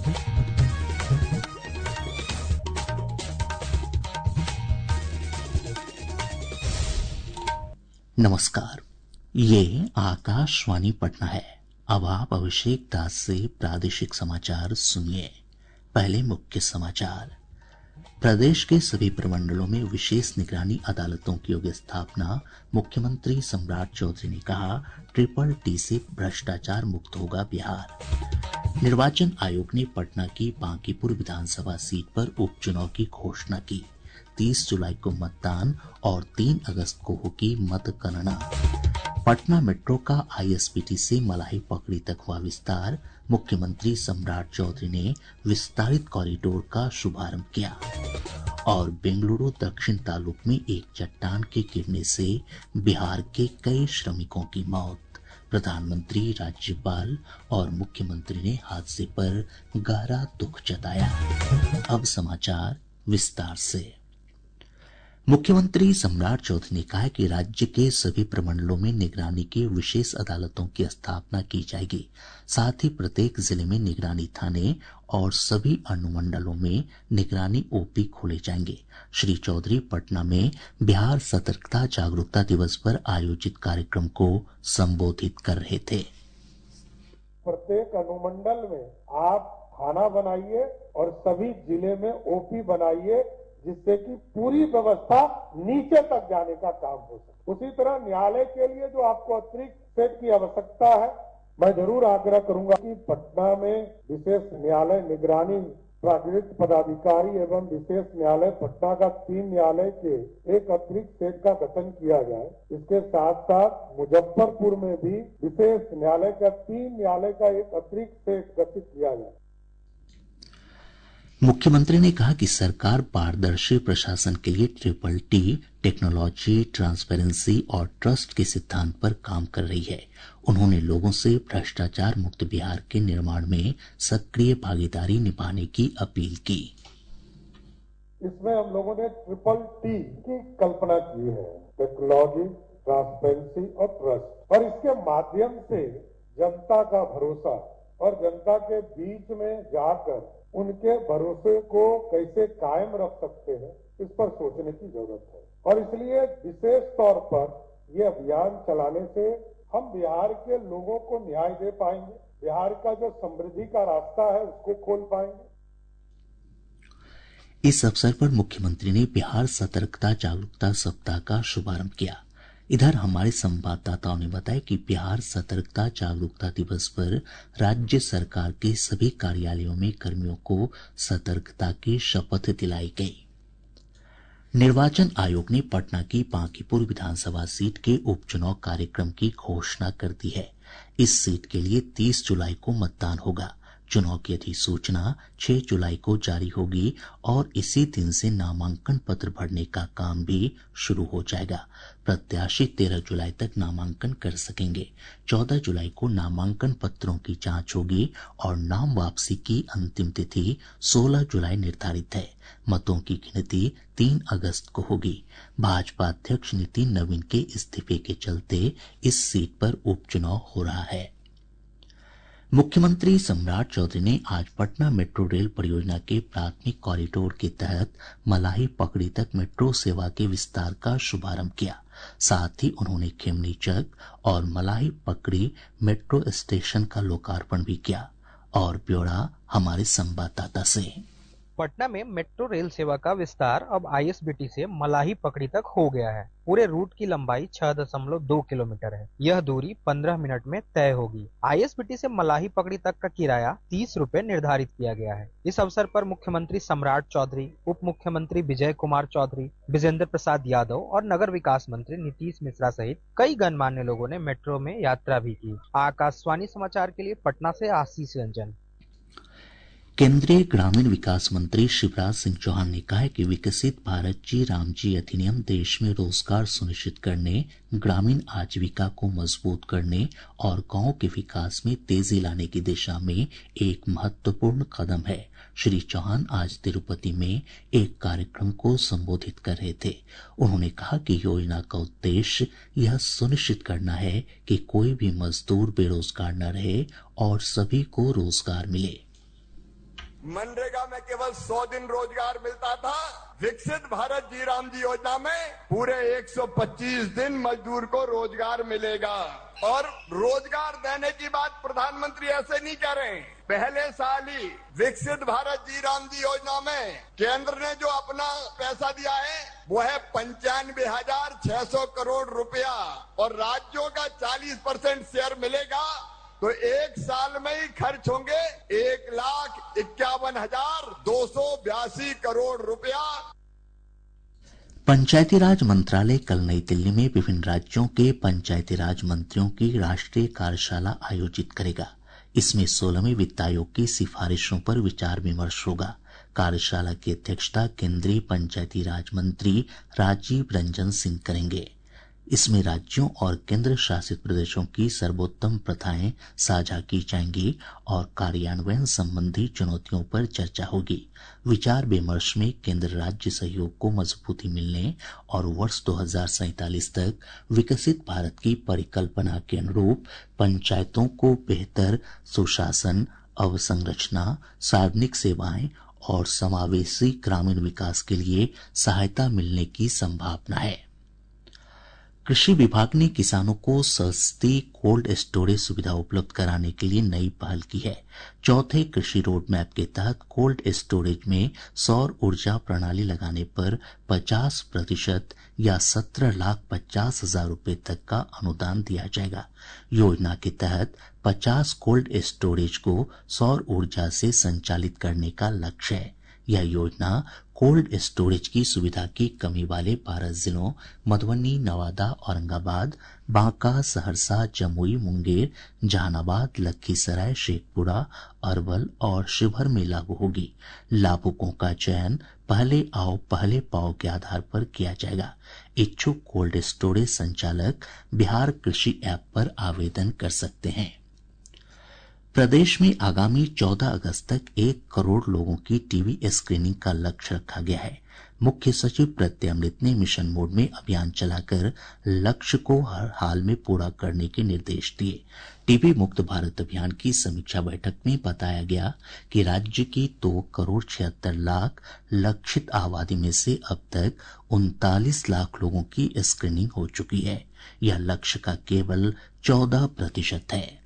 नमस्कार, ये आकाशवाणी पटना है। अब आप अभिषेक दास से प्रादेशिक समाचार सुनिए। पहले मुख्य समाचार। प्रदेश के सभी प्रमंडलों में विशेष निगरानी अदालतों की होगी स्थापना। मुख्यमंत्री सम्राट चौधरी ने कहा, ट्रिपल-टी से भ्रष्टाचार मुक्त होगा बिहार। निर्वाचन आयोग ने पटना की बांकीपुर विधानसभा सीट पर उपचुनाव की घोषणा की। 30 जुलाई को मतदान और 3 अगस्त को होगी मतगणना। पटना मेट्रो का आईएसबीटी से मलाही पकड़ी तक हुआ विस्तार। मुख्यमंत्री सम्राट चौधरी ने विस्तारित कॉरिडोर का शुभारंभ किया। और बेंगलुरु दक्षिण तालुक में एक चट्टान के गिरने से बिहार के कई श्रमिकों की मौत। प्रधानमंत्री, राज्यपाल और मुख्यमंत्री ने हादसे पर गहरा दुख जताया। अब समाचार विस्तार से। मुख्यमंत्री सम्राट चौधरी ने कहा है कि राज्य के सभी प्रमंडलों में निगरानी की विशेष अदालतों की स्थापना की जाएगी। साथ ही प्रत्येक जिले में निगरानी थाने और सभी अनुमंडलों में निगरानी ओपी खोले जाएंगे। श्री चौधरी पटना में बिहार सतर्कता जागरूकता दिवस पर आयोजित कार्यक्रम को संबोधित कर रहे थे। प्रत्येक अनुमंडल में आप थाना बनाइए और सभी जिले में ओपी बनाइए, जिससे कि पूरी व्यवस्था नीचे तक जाने का काम हो सके। उसी तरह न्यायालय के लिए जो आपको अतिरिक्त सेट की आवश्यकता है, मैं जरूर आग्रह करूंगा कि पटना में विशेष न्यायालय निगरानी प्राधिकृत पदाधिकारी एवं विशेष न्यायालय पटना का 3 न्यायालय के एक अतिरिक्त सेट का गठन किया जाए। इसके साथ साथ मुजफ्फरपुर में भी विशेष न्यायालय का 3 न्यायालय का एक अतिरिक्त सेट गठित किया जाए। मुख्यमंत्री ने कहा कि सरकार पारदर्शी प्रशासन के लिए ट्रिपल-टी, टेक्नोलॉजी, ट्रांसपेरेंसी और ट्रस्ट के सिद्धांत पर काम कर रही है। उन्होंने लोगों से भ्रष्टाचार मुक्त बिहार के निर्माण में सक्रिय भागीदारी निभाने की अपील की। इसमें हम लोगों ने ट्रिपल-टी की कल्पना की है, टेक्नोलॉजी, ट्रांसपेरेंसी और ट्रस्ट, और इसके माध्यम से जनता का भरोसा और जनता के बीच में जाकर उनके भरोसे को कैसे कायम रख सकते हैं, इस पर सोचने की जरूरत है। और इसलिए विशेष तौर पर ये अभियान चलाने से हम बिहार के लोगों को न्याय दे पाएंगे, बिहार का जो समृद्धि का रास्ता है उसको खोल पाएंगे। इस अवसर पर मुख्यमंत्री ने बिहार सतर्कता जागरूकता सप्ताह का शुभारंभ किया। इधर हमारे संवाददाताओं ने बताया कि बिहार सतर्कता जागरूकता दिवस पर राज्य सरकार के सभी कार्यालयों में कर्मियों को सतर्कता की शपथ दिलाई गई। निर्वाचन आयोग ने पटना की बांकीपुर विधानसभा सीट के उपचुनाव कार्यक्रम की घोषणा कर दी है। इस सीट के लिए 30 जुलाई को मतदान होगा। चुनाव की अधिसूचना 6 जुलाई को जारी होगी और इसी दिन से नामांकन पत्र भरने का काम भी शुरू हो जाएगा। प्रत्याशी 13 जुलाई तक नामांकन कर सकेंगे। 14 जुलाई को नामांकन पत्रों की जांच होगी और नाम वापसी की अंतिम तिथि 16 जुलाई निर्धारित है। मतों की गिनती 3 अगस्त को होगी। भाजपा अध्यक्ष नितिन नवीन के इस्तीफे के चलते इस सीट पर उपचुनाव हो रहा है। मुख्यमंत्री सम्राट चौधरी ने आज पटना मेट्रो रेल परियोजना के प्राथमिक कॉरिडोर के तहत मलाही पकड़ी तक मेट्रो सेवा के विस्तार का शुभारंभ किया। साथ ही उन्होंने खेमनीचक और मलाही पकड़ी मेट्रो स्टेशन का लोकार्पण भी किया। और ब्यौरा हमारे संवाददाता से। पटना में मेट्रो रेल सेवा का विस्तार अब आईएसबीटी से मलाही पकड़ी तक हो गया है। पूरे रूट की लंबाई 6.2 किलोमीटर है। यह दूरी 15 मिनट में तय होगी। आईएसबीटी से मलाही पकड़ी तक का किराया 30 रुपए निर्धारित किया गया है। इस अवसर पर मुख्यमंत्री सम्राट चौधरी, उप मुख्यमंत्री विजय कुमार चौधरी, विजेंद्र प्रसाद यादव और नगर विकास मंत्री नीतीश मिश्रा सहित कई गणमान्य लोगों ने मेट्रो में यात्रा भी की। आकाशवाणी समाचार के लिए पटना से आशीष रंजन। केंद्रीय ग्रामीण विकास मंत्री शिवराज सिंह चौहान ने कहा है कि विकसित भारत जी रामजी अधिनियम देश में रोजगार सुनिश्चित करने, ग्रामीण आजीविका को मजबूत करने और गांवों के विकास में तेजी लाने की दिशा में एक महत्वपूर्ण कदम है। श्री चौहान आज तिरुपति में एक कार्यक्रम को संबोधित कर रहे थे। उन्होंने कहा कि योजना का उद्देश्य यह सुनिश्चित करना है कि कोई भी मजदूर बेरोजगार न रहे और सभी को रोजगार मिले। मनरेगा में केवल 100 दिन रोजगार मिलता था। विकसित भारत जी राम जी योजना में पूरे 125 दिन मजदूर को रोजगार मिलेगा। और रोजगार देने की बात प्रधानमंत्री ऐसे नहीं कह रहे हैं। पहले साल ही विकसित भारत जी राम जी योजना में केंद्र ने जो अपना पैसा दिया है वो है 95,600 करोड़ रुपया और राज्यों का 40% शेयर मिलेगा। तो एक साल में ही खर्च होंगे 1,51,282 करोड़ रुपया। पंचायती राज मंत्रालय कल नई दिल्ली में विभिन्न राज्यों के पंचायती राज मंत्रियों की राष्ट्रीय कार्यशाला आयोजित करेगा। इसमें 16वें वित्त आयोग की सिफारिशों पर विचार विमर्श होगा। कार्यशाला की अध्यक्षता केंद्रीय पंचायती राज मंत्री राजीव रंजन सिंह करेंगे। इसमें राज्यों और केंद्र शासित प्रदेशों की सर्वोत्तम प्रथाएं साझा की जाएंगी और कार्यान्वयन संबंधी चुनौतियों पर चर्चा होगी। विचार विमर्श में केंद्र राज्य सहयोग को मजबूती मिलने और वर्ष 2047 तक विकसित भारत की परिकल्पना के अनुरूप पंचायतों को बेहतर सुशासन, अवसंरचना, सार्वजनिक सेवाएं और समावेशी ग्रामीण विकास के लिए सहायता मिलने की संभावना है। कृषि विभाग ने किसानों को सस्ती कोल्ड स्टोरेज सुविधा उपलब्ध कराने के लिए नई पहल की है। चौथे कृषि रोड मैप के तहत कोल्ड स्टोरेज में सौर ऊर्जा प्रणाली लगाने पर 50% या 17,50,000 रूपये तक का अनुदान दिया जाएगा। योजना के तहत 50 कोल्ड स्टोरेज को सौर ऊर्जा से संचालित करने का लक्ष्य है। यह योजना कोल्ड स्टोरेज की सुविधा की कमी वाले 12 जिलों मधुबनी, नवादा, औरंगाबाद, बांका, सहरसा, जमुई, मुंगेर, जहानाबाद, लखीसराय, शेखपुरा, अरवल और शिवहर में लागू होगी। लाभुकों का चयन पहले आओ पहले पाओ के आधार पर किया जाएगा। इच्छुक कोल्ड स्टोरेज संचालक बिहार कृषि ऐप पर आवेदन कर सकते हैं। प्रदेश में आगामी 14 अगस्त तक 1 करोड़ लोगों की टीबी स्क्रीनिंग का लक्ष्य रखा गया है। मुख्य सचिव प्रत्यय अमृत ने मिशन मोड में अभियान चलाकर लक्ष्य को हर हाल में पूरा करने के निर्देश दिए। टीबी मुक्त भारत अभियान की समीक्षा बैठक में बताया गया कि राज्य की 2 करोड़ 76 लाख लक्षित आबादी में से अब तक 39 लाख लोगों की स्क्रीनिंग हो चुकी है। यह लक्ष्य का केवल 14% है।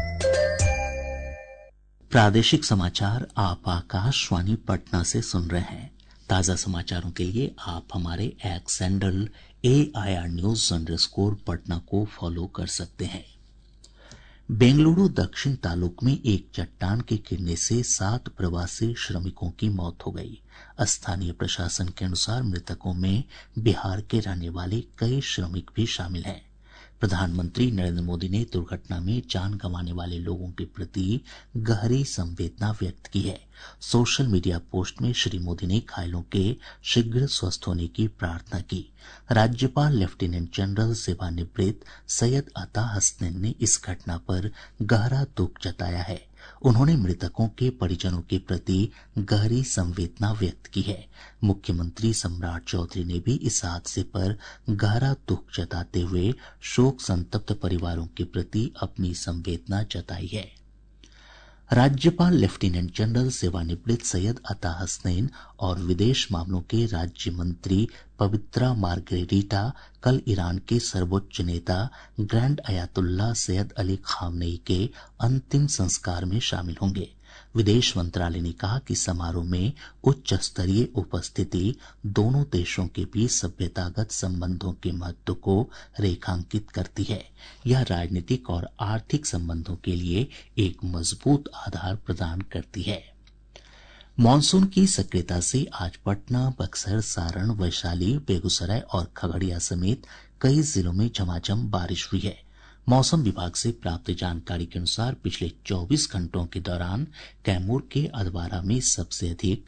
प्रादेशिक समाचार आप आकाशवाणी पटना से सुन रहे हैं। ताजा समाचारों के लिए आप हमारे X handle AIR News_ Patna को फॉलो कर सकते हैं। बेंगलुरु दक्षिण तालुक में एक चट्टान के गिरने से 7 प्रवासी श्रमिकों की मौत हो गई। स्थानीय प्रशासन के अनुसार मृतकों में बिहार के रहने वाले कई श्रमिक भी शामिल हैं। प्रधानमंत्री नरेंद्र मोदी ने दुर्घटना में जान गंवाने वाले लोगों के प्रति गहरी संवेदना व्यक्त की है। सोशल मीडिया पोस्ट में श्री मोदी ने घायलों के शीघ्र स्वस्थ होने की प्रार्थना की। राज्यपाल लेफ्टिनेंट जनरल सेवानिवृत्त सैयद अता हसनैन ने इस घटना पर गहरा दुख जताया है। उन्होंने मृतकों के परिजनों के प्रति गहरी संवेदना व्यक्त की है। मुख्यमंत्री सम्राट चौधरी ने भी इस हादसे पर गहरा दुख जताते हुए शोक संतप्त परिवारों के प्रति अपनी संवेदना जताई है। राज्यपाल लेफ्टिनेंट जनरल सेवानिवृत्त सैयद अता हसनैन और विदेश मामलों के राज्य मंत्री पवित्रा मार्गरेटा कल ईरान के सर्वोच्च नेता ग्रैंड अयातुल्लाह सैयद अली खामनेई के अंतिम संस्कार में शामिल होंगे। विदेश मंत्रालय ने कहा कि समारोह में उच्च स्तरीय उपस्थिति दोनों देशों के बीच सभ्यतागत संबंधों के महत्व को रेखांकित करती है। यह राजनीतिक और आर्थिक संबंधों के लिए एक मजबूत आधार प्रदान करती है। मानसून की सक्रियता से आज पटना, बक्सर, सारण, वैशाली, बेगूसराय और खगड़िया समेत कई जिलों में झमाझम बारिश हुई है। मौसम विभाग से प्राप्त जानकारी के अनुसार पिछले 24 घंटों के दौरान कैमूर के अधवारा में सबसे अधिक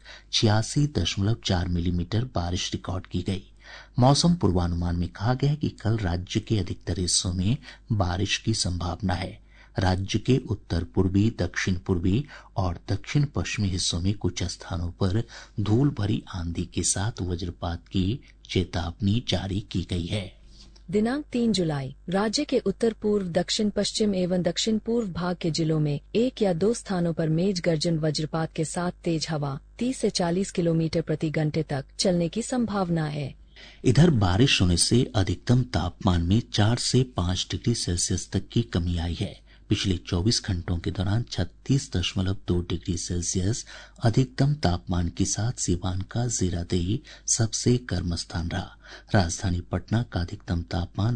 86.4 मिलीमीटर बारिश रिकॉर्ड की गई। मौसम पूर्वानुमान में कहा गया है कि कल राज्य के अधिकतर हिस्सों में बारिश की संभावना है। राज्य के उत्तर पूर्वी, दक्षिण पूर्वी और दक्षिण पश्चिमी हिस्सों में कुछ स्थानों पर धूल भरी आंधी के साथ वज्रपात की चेतावनी जारी की गई है। दिनांक 3 जुलाई राज्य के उत्तर पूर्व, दक्षिण पश्चिम एवं दक्षिण पूर्व भाग के जिलों में 1 या 2 स्थानों पर मेघ गर्जन वज्रपात के साथ तेज हवा 30 से 40 किलोमीटर प्रति घंटे तक चलने की संभावना है। इधर बारिश होने से अधिकतम तापमान में 4 से 5 डिग्री सेल्सियस तक की कमी आई है। पिछले 24 घंटों के दौरान 36.2 डिग्री सेल्सियस अधिकतम तापमान के साथ सीवान का जीरादेई सबसे गर्म स्थान रहा। राजधानी पटना का अधिकतम तापमान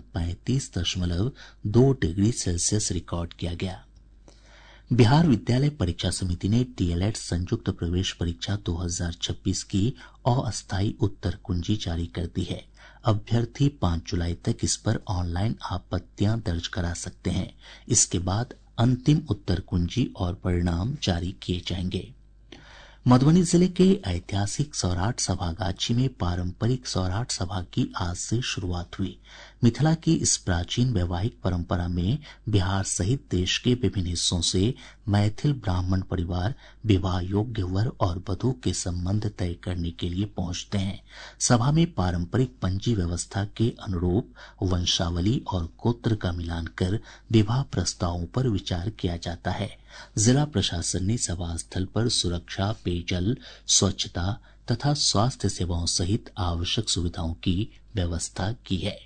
35.2 डिग्री सेल्सियस रिकॉर्ड किया गया। बिहार विद्यालय परीक्षा समिति ने डीएलएड संयुक्त प्रवेश परीक्षा 2026 की अस्थायी उत्तर कुंजी जारी कर दी है। अभ्यर्थी 5 जुलाई तक इस पर ऑनलाइन आपत्तियां दर्ज करा सकते हैं। इसके बाद अंतिम उत्तर कुंजी और परिणाम जारी किए जाएंगे। मधुबनी जिले के ऐतिहासिक सौराठ सभागाछी में पारंपरिक सौराठ सभा की आज से शुरुआत हुई। मिथिला की इस प्राचीन वैवाहिक परंपरा में बिहार सहित देश के विभिन्न हिस्सों से मैथिल ब्राह्मण परिवार विवाह योग्य वर और वधू के संबंध तय करने के लिए पहुंचते हैं। सभा में पारंपरिक पंजी व्यवस्था के अनुरूप वंशावली और गोत्र का मिलान कर विवाह प्रस्तावों पर विचार किया जाता है। जिला प्रशासन ने सभा स्थल पर सुरक्षा, पेयजल, स्वच्छता तथा स्वास्थ्य सेवाओं सहित आवश्यक सुविधाओं की व्यवस्था की है।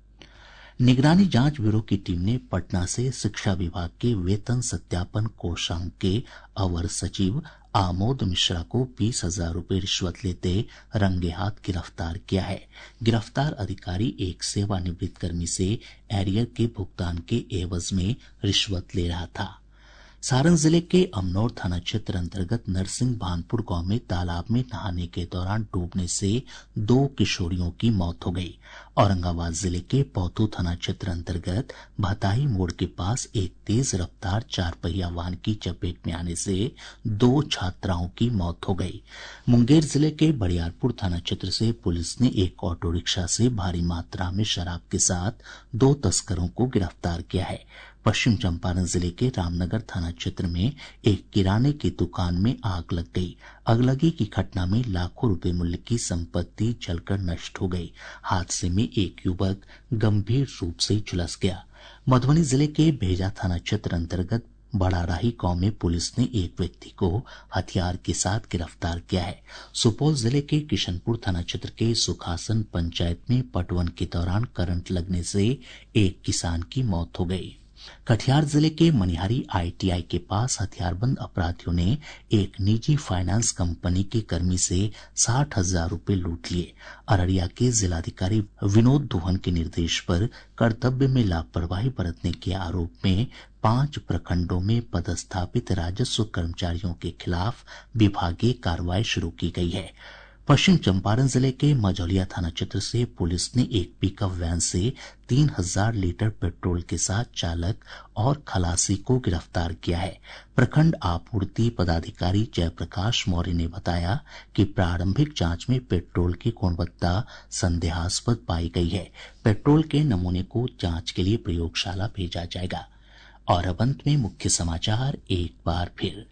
निगरानी जांच ब्यूरो की टीम ने पटना से शिक्षा विभाग के वेतन सत्यापन कोषांग के अवर सचिव आमोद मिश्रा को 20,000 रूपये रिश्वत लेते रंगे हाथ गिरफ्तार किया है। गिरफ्तार अधिकारी एक सेवानिवृत्त कर्मी से एरियर के भुगतान के एवज में रिश्वत ले रहा था। सारण जिले के अमनौर थाना क्षेत्र अंतर्गत नरसिंह भानपुर गांव में तालाब में नहाने के दौरान डूबने से 2 किशोरियों की मौत हो गई। औरंगाबाद जिले के पौतू थाना क्षेत्र अंतर्गत भताही मोड़ के पास एक तेज रफ्तार 4 पहिया वाहन की चपेट में आने से 2 छात्राओं की मौत हो गई। मुंगेर जिले के बरियारपुर थाना क्षेत्र से पुलिस ने एक ऑटो रिक्शा से भारी मात्रा में शराब के साथ 2 तस्करों को गिरफ्तार किया है। पश्चिम चंपारण जिले के रामनगर थाना क्षेत्र में एक किराने की दुकान में आग लग गई। अगलगी की घटना में लाखों रुपए मूल्य की संपत्ति जलकर नष्ट हो गई। हादसे में एक युवक गंभीर रूप से झुलस गया। मधुबनी जिले के भेजा थाना क्षेत्र अंतर्गत बड़ा राही गांव में पुलिस ने एक व्यक्ति को हथियार के साथ गिरफ्तार किया है। सुपौल जिले के किशनपुर थाना क्षेत्र के सुखासन पंचायत में पटवन के दौरान करंट लगने से एक किसान की मौत हो गई। कटिहार जिले के मनिहारी आईटीआई के पास हथियारबंद अपराधियों ने एक निजी फाइनेंस कंपनी के कर्मी से 60,000 रूपये लूट लिए। अररिया के जिलाधिकारी विनोद दुहन के निर्देश पर कर्तव्य में लापरवाही बरतने के आरोप में 5 प्रखंडों में पदस्थापित राजस्व कर्मचारियों के खिलाफ विभागीय कार्रवाई शुरू की गई है। पश्चिम चंपारण जिले के मझौलिया थाना क्षेत्र से पुलिस ने एक पिकअप वैन से 3,000 लीटर पेट्रोल के साथ चालक और खलासी को गिरफ्तार किया है। प्रखंड आपूर्ति पदाधिकारी जयप्रकाश मौर्य ने बताया कि प्रारंभिक जांच में पेट्रोल की गुणवत्ता संदेहास्पद पाई गई है। पेट्रोल के नमूने को जांच के लिए प्रयोगशाला भेजा जाएगा। और अब अंत में मुख्य समाचार एक बार फिर।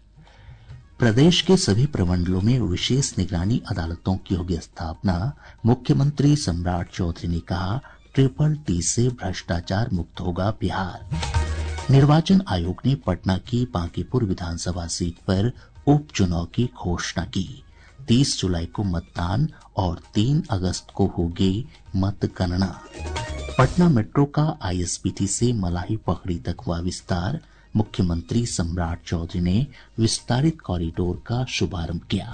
प्रदेश के सभी प्रमंडलों में विशेष निगरानी अदालतों की होगी स्थापना। मुख्यमंत्री सम्राट चौधरी ने कहा, ट्रिपल-टी से भ्रष्टाचार मुक्त होगा बिहार। निर्वाचन आयोग ने पटना की बांकीपुर विधानसभा सीट पर उपचुनाव की घोषणा की। 30 जुलाई को मतदान और 3 अगस्त को होगी मतगणना। पटना मेट्रो का आईएसबीटी से मलाही पकड़ी तक हुआ विस्तार। मुख्यमंत्री सम्राट चौधरी ने विस्तारित कॉरिडोर का शुभारंभ किया।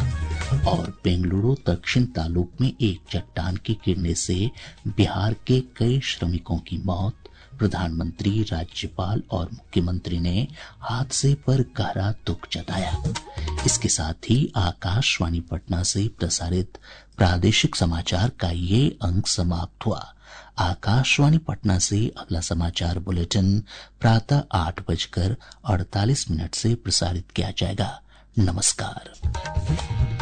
और बेंगलुरु दक्षिण तालुक में एक चट्टान के गिरने से बिहार के कई श्रमिकों की मौत। प्रधानमंत्री, राज्यपाल और मुख्यमंत्री ने हादसे पर गहरा दुख जताया। इसके साथ ही आकाशवाणी पटना से प्रसारित प्रादेशिक समाचार का ये अंक समाप्त हुआ। आकाशवाणी पटना से अगला समाचार बुलेटिन प्रातः 8:48 से प्रसारित किया जाएगा। नमस्कार।